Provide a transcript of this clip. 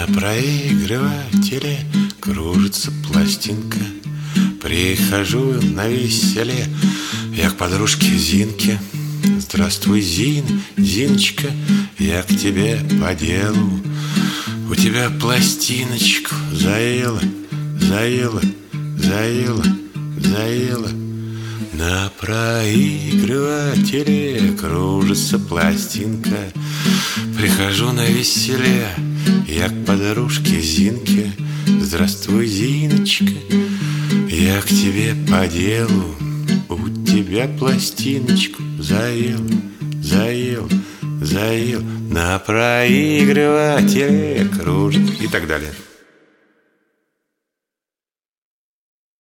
проигрывателе кружится пластинка. Прихожу на веселе я к подружке Зинке. Здравствуй, Зиночка, я к тебе по делу. У тебя пластиночку заела. На проигрывателе кружится пластинка. Прихожу на веселе я к подружке Зинке. Здравствуй, Зиночка, я к тебе по делу. У тебя пластиночку заел. На проигрывателе кружит и так далее.